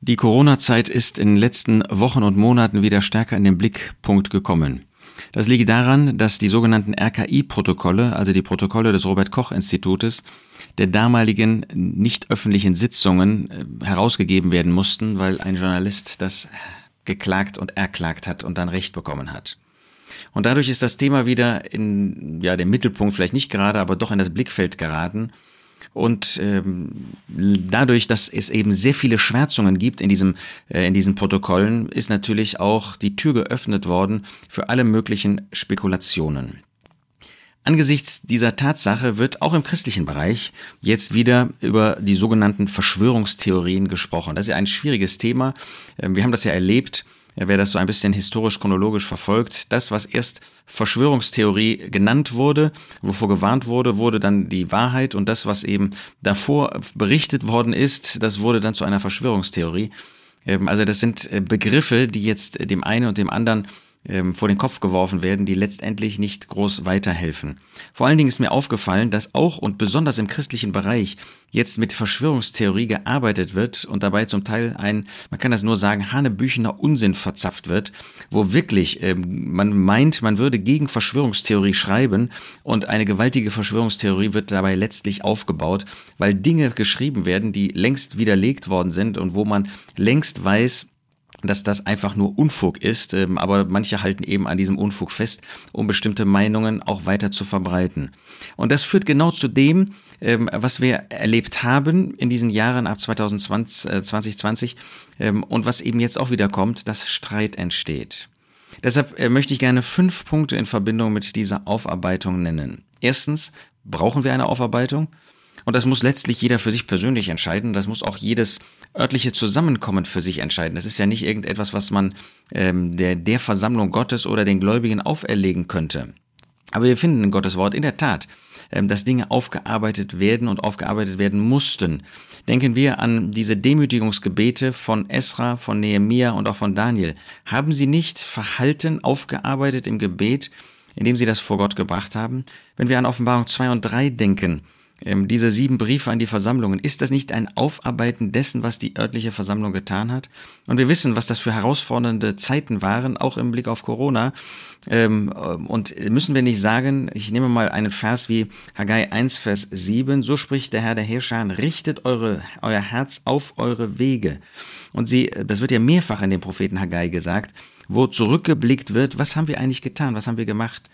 Die Corona-Zeit ist in den letzten Wochen und Monaten wieder stärker in den Blickpunkt gekommen. Das liegt daran, dass die sogenannten RKI-Protokolle, also die Protokolle des Robert-Koch-Institutes, der damaligen nicht öffentlichen Sitzungen herausgegeben werden mussten, weil ein Journalist das geklagt und erklagt hat und dann Recht bekommen hat. Und dadurch ist das Thema wieder in den Mittelpunkt, vielleicht nicht gerade, aber doch in das Blickfeld geraten. Und dadurch, dass es eben sehr viele Schwärzungen gibt in diesen Protokollen, ist natürlich auch die Tür geöffnet worden für alle möglichen Spekulationen. Angesichts dieser Tatsache wird auch im christlichen Bereich jetzt wieder über die sogenannten Verschwörungstheorien gesprochen. Das ist ja ein schwieriges Thema. Wir haben das ja erlebt. Wer das so ein bisschen historisch-chronologisch verfolgt, das, was erst Verschwörungstheorie genannt wurde, wovor gewarnt wurde, wurde dann die Wahrheit, und das, was eben davor berichtet worden ist, das wurde dann zu einer Verschwörungstheorie. Also das sind Begriffe, die jetzt dem einen und dem anderen vor den Kopf geworfen werden, die letztendlich nicht groß weiterhelfen. Vor allen Dingen ist mir aufgefallen, dass auch und besonders im christlichen Bereich jetzt mit Verschwörungstheorie gearbeitet wird und dabei zum Teil man kann das nur sagen, hanebüchener Unsinn verzapft wird, wo wirklich man meint, man würde gegen Verschwörungstheorie schreiben, und eine gewaltige Verschwörungstheorie wird dabei letztlich aufgebaut, weil Dinge geschrieben werden, die längst widerlegt worden sind und wo man längst weiß, dass das einfach nur Unfug ist, aber manche halten eben an diesem Unfug fest, um bestimmte Meinungen auch weiter zu verbreiten. Und das führt genau zu dem, was wir erlebt haben in diesen Jahren ab 2020 und was eben jetzt auch wieder kommt, dass Streit entsteht. Deshalb möchte ich gerne 5 Punkte in Verbindung mit dieser Aufarbeitung nennen. Erstens, brauchen wir eine Aufarbeitung? Und das muss letztlich jeder für sich persönlich entscheiden. Das muss auch jedes örtliche Zusammenkommen für sich entscheiden. Das ist ja nicht irgendetwas, was man der Versammlung Gottes oder den Gläubigen auferlegen könnte. Aber wir finden in Gottes Wort in der Tat, dass Dinge aufgearbeitet werden und aufgearbeitet werden mussten. Denken wir an diese Demütigungsgebete von Esra, von Nehemia und auch von Daniel. Haben sie nicht verhalten aufgearbeitet im Gebet, indem sie das vor Gott gebracht haben? Wenn wir an Offenbarung 2 und 3 denken, diese 7 Briefe an die Versammlungen, ist das nicht ein Aufarbeiten dessen, was die örtliche Versammlung getan hat? Und wir wissen, was das für herausfordernde Zeiten waren, auch im Blick auf Corona. Und müssen wir nicht sagen, ich nehme mal einen Vers wie Haggai 1, Vers 7, so spricht der Herr der Heerscharen, richtet euer Herz auf eure Wege. Und das wird ja mehrfach in dem Propheten Haggai gesagt, wo zurückgeblickt wird, was haben wir eigentlich getan, was haben wir gemacht?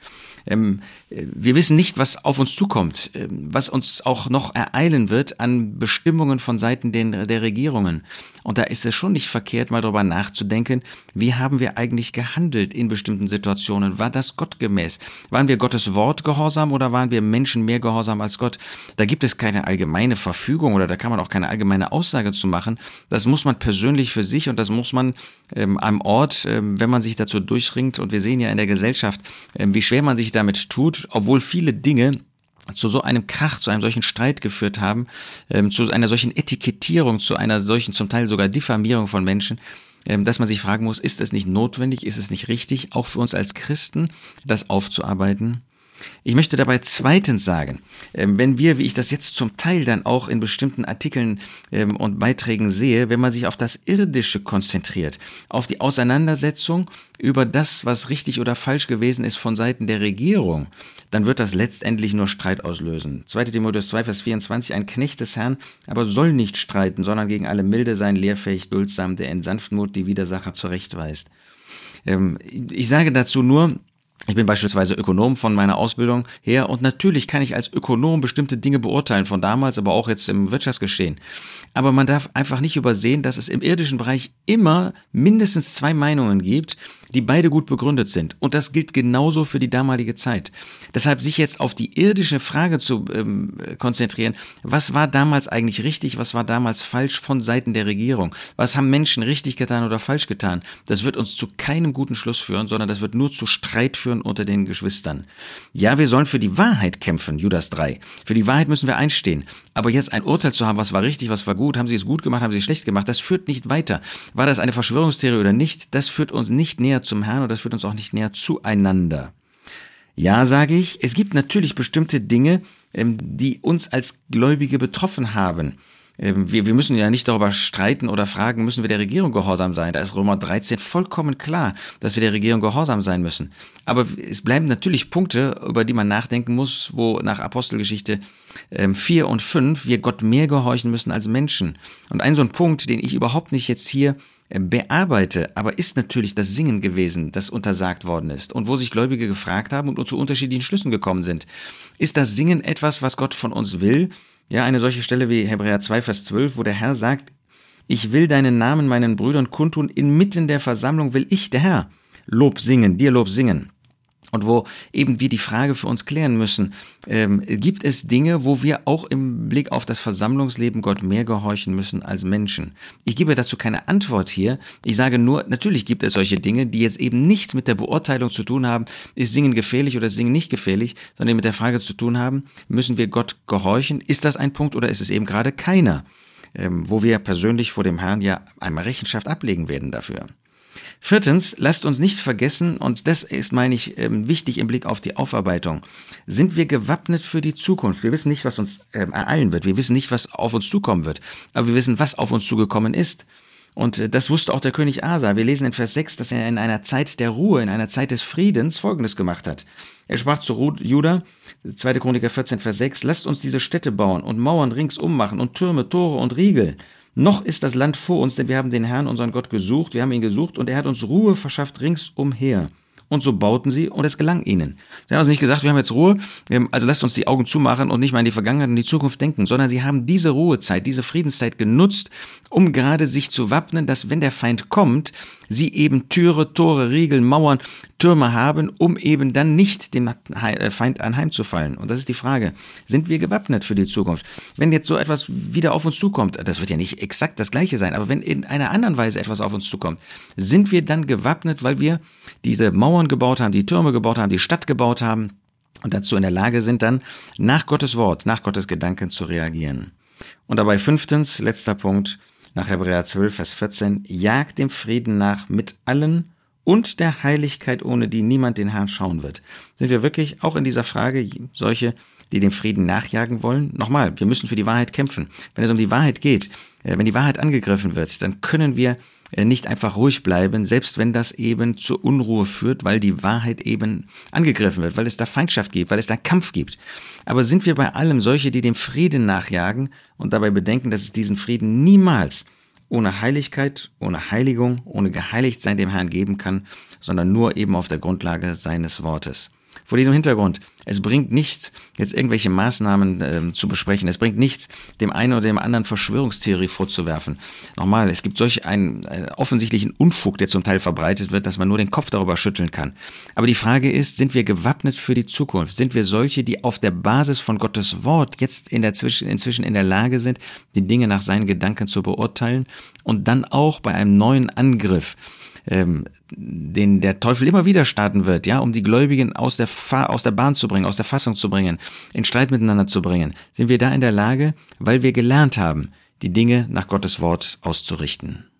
Wir wissen nicht, was auf uns zukommt, was uns auch noch ereilen wird an Bestimmungen von Seiten der Regierungen. Und da ist es schon nicht verkehrt, mal darüber nachzudenken, wie haben wir eigentlich gehandelt in bestimmten Situationen? War das gottgemäß? Waren wir Gottes Wort gehorsam oder waren wir Menschen mehr gehorsam als Gott? Da gibt es keine allgemeine Verfügung oder da kann man auch keine allgemeine Aussage zu machen. Das muss man persönlich für sich und das muss man am Ort, wenn man sich dazu durchringt. Und wir sehen ja in der Gesellschaft, wie schwer man sich damit tut, obwohl viele Dinge zu so einem Krach, zu einem solchen Streit geführt haben, zu einer solchen Etikettierung, zu einer solchen zum Teil sogar Diffamierung von Menschen, dass man sich fragen muss, ist es nicht notwendig, ist es nicht richtig, auch für uns als Christen, das aufzuarbeiten? Ich möchte dabei zweitens sagen, wenn wir, wie ich das jetzt zum Teil dann auch in bestimmten Artikeln und Beiträgen sehe, wenn man sich auf das Irdische konzentriert, auf die Auseinandersetzung über das, was richtig oder falsch gewesen ist von Seiten der Regierung, dann wird das letztendlich nur Streit auslösen. 2. Timotheus 2, Vers 24, ein Knecht des Herrn, aber soll nicht streiten, sondern gegen alle milde sein, lehrfähig, duldsam, der in Sanftmut die Widersacher zurechtweist. Ich sage dazu nur, ich bin beispielsweise Ökonom von meiner Ausbildung her und natürlich kann ich als Ökonom bestimmte Dinge beurteilen, von damals, aber auch jetzt im Wirtschaftsgeschehen. Aber man darf einfach nicht übersehen, dass es im irdischen Bereich immer mindestens 2 Meinungen gibt, die beide gut begründet sind. Und das gilt genauso für die damalige Zeit. Deshalb sich jetzt auf die irdische Frage zu konzentrieren, was war damals eigentlich richtig, was war damals falsch von Seiten der Regierung? Was haben Menschen richtig getan oder falsch getan? Das wird uns zu keinem guten Schluss führen, sondern das wird nur zu Streit führen unter den Geschwistern. Ja, wir sollen für die Wahrheit kämpfen, Judas 3. Für die Wahrheit müssen wir einstehen. Aber jetzt ein Urteil zu haben, was war richtig, was war gut, haben sie es gut gemacht, haben sie es schlecht gemacht, das führt nicht weiter. War das eine Verschwörungstheorie oder nicht, das führt uns nicht näher zum Herrn und das führt uns auch nicht näher zueinander. Ja, sage ich, es gibt natürlich bestimmte Dinge, die uns als Gläubige betroffen haben. Wir müssen ja nicht darüber streiten oder fragen, müssen wir der Regierung gehorsam sein. Da ist Römer 13 vollkommen klar, dass wir der Regierung gehorsam sein müssen. Aber es bleiben natürlich Punkte, über die man nachdenken muss, wo nach Apostelgeschichte 4 und 5 wir Gott mehr gehorchen müssen als Menschen. Und ein so ein Punkt, den ich überhaupt nicht jetzt hier bearbeite, aber ist natürlich das Singen gewesen, das untersagt worden ist und wo sich Gläubige gefragt haben und zu unterschiedlichen Schlüssen gekommen sind. Ist das Singen etwas, was Gott von uns will? Ja, eine solche Stelle wie Hebräer 2, Vers 12, wo der Herr sagt, ich will deinen Namen meinen Brüdern kundtun, inmitten der Versammlung will ich, der Herr, Lob singen, dir Lob singen. Und wo eben wir die Frage für uns klären müssen, gibt es Dinge, wo wir auch im Blick auf das Versammlungsleben Gott mehr gehorchen müssen als Menschen? Ich gebe dazu keine Antwort hier. Ich sage nur, natürlich gibt es solche Dinge, die jetzt eben nichts mit der Beurteilung zu tun haben, ist Singen gefährlich oder ist Singen nicht gefährlich, sondern mit der Frage zu tun haben, müssen wir Gott gehorchen? Ist das ein Punkt oder ist es eben gerade keiner? Wo wir persönlich vor dem Herrn ja einmal Rechenschaft ablegen werden dafür. Viertens, lasst uns nicht vergessen, und das ist, meine ich, wichtig im Blick auf die Aufarbeitung, sind wir gewappnet für die Zukunft. Wir wissen nicht, was uns ereilen wird. Wir wissen nicht, was auf uns zukommen wird. Aber wir wissen, was auf uns zugekommen ist. Und das wusste auch der König Asa. Wir lesen in Vers 6, dass er in einer Zeit der Ruhe, in einer Zeit des Friedens Folgendes gemacht hat. Er sprach zu Juda, 2. Chroniker 14, Vers 6, lasst uns diese Städte bauen und Mauern ringsum machen und Türme, Tore und Riegel. Noch ist das Land vor uns, denn wir haben den Herrn, unseren Gott, gesucht. Wir haben ihn gesucht und er hat uns Ruhe verschafft ringsumher. Und so bauten sie und es gelang ihnen. Sie haben also nicht gesagt, wir haben jetzt Ruhe, also lasst uns die Augen zumachen und nicht mal in die Vergangenheit und die Zukunft denken, sondern sie haben diese Ruhezeit, diese Friedenszeit genutzt, um gerade sich zu wappnen, dass wenn der Feind kommt, sie eben Türe, Tore, Riegel, Mauern, Türme haben, um eben dann nicht dem Feind anheimzufallen. Und das ist die Frage, sind wir gewappnet für die Zukunft? Wenn jetzt so etwas wieder auf uns zukommt, das wird ja nicht exakt das Gleiche sein, aber wenn in einer anderen Weise etwas auf uns zukommt, sind wir dann gewappnet, weil wir diese Mauern gebaut haben, die Türme gebaut haben, die Stadt gebaut haben und dazu in der Lage sind, dann nach Gottes Wort, nach Gottes Gedanken zu reagieren. Und dabei fünftens, letzter Punkt, nach Hebräer 12, Vers 14, jagt dem Frieden nach mit allen und der Heiligkeit, ohne die niemand den Herrn schauen wird. Sind wir wirklich auch in dieser Frage solche, die dem Frieden nachjagen wollen? Nochmal, wir müssen für die Wahrheit kämpfen. Wenn es um die Wahrheit geht, wenn die Wahrheit angegriffen wird, dann können wir nicht einfach ruhig bleiben, selbst wenn das eben zur Unruhe führt, weil die Wahrheit eben angegriffen wird, weil es da Feindschaft gibt, weil es da Kampf gibt. Aber sind wir bei allem solche, die dem Frieden nachjagen und dabei bedenken, dass es diesen Frieden niemals ohne Heiligkeit, ohne Heiligung, ohne Geheiligtsein dem Herrn geben kann, sondern nur eben auf der Grundlage seines Wortes. Vor diesem Hintergrund, es bringt nichts, jetzt irgendwelche Maßnahmen zu besprechen. Es bringt nichts, dem einen oder dem anderen Verschwörungstheorie vorzuwerfen. Nochmal, es gibt solch einen offensichtlichen Unfug, der zum Teil verbreitet wird, dass man nur den Kopf darüber schütteln kann. Aber die Frage ist, sind wir gewappnet für die Zukunft? Sind wir solche, die auf der Basis von Gottes Wort jetzt inzwischen in der Lage sind, die Dinge nach seinen Gedanken zu beurteilen und dann auch bei einem neuen Angriff, den der Teufel immer wieder starten wird, ja, um die Gläubigen aus der Bahn zu bringen, aus der Fassung zu bringen, in Streit miteinander zu bringen, sind wir da in der Lage, weil wir gelernt haben, die Dinge nach Gottes Wort auszurichten.